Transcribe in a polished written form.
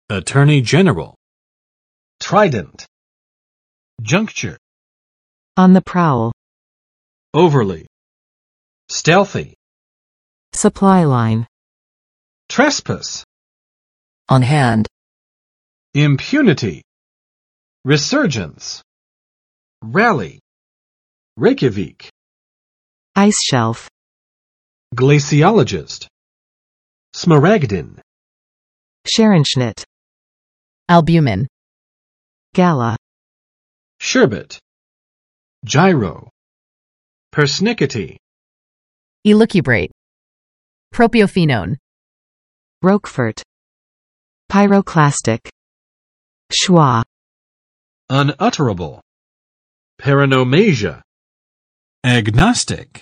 Attorney General. Trident. Juncture. On the prowl. Overly. Stealthy. Supply line. Trespass. On hand. Impunity. Resurgence. Rally. Reykjavik. Ice shelf. Glaciologist. Smaragdin. Scherenschnitt. Albumin. Gala. Sherbet. Gyro. Persnickety. Elucubrate. Propiophenone. Roquefort. Pyroclastic. Schwa. Unutterable. Paranomasia. Agnostic.